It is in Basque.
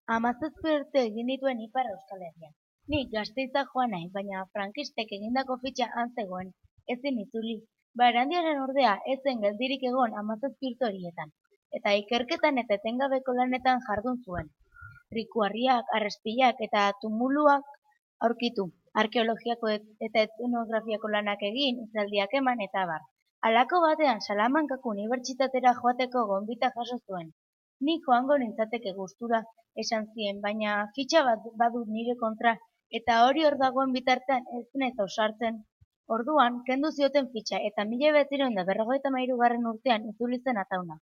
17 urte egin dituen Ipar Euskal Herrian. Nik Gasteiza joan nahi, baina frankistek egindako fitxa han zegoen, ezin itzuli. Barandiaran ordea ez zen geldirik egon 17 urte horietan, eta ikerketan eta etengabeko lanetan jardun zuen. Rikuarriak, arrespilak eta tumuluak aurkitu, arkeologiako eta etnografiako lanak egin, hitzaldiak eman eta abar. Halako batean Salamankako unibertsitatera joateko gonbita jaso zuen. Nik joango nintzateke gustura, esan zien, baina fitxa bat badut nire kontra, eta hori hor dagoen bitartean ez naiz ausartzen. Orduan, kendu zioten fitxa, eta 1953 urtean itzuli zen Atauna.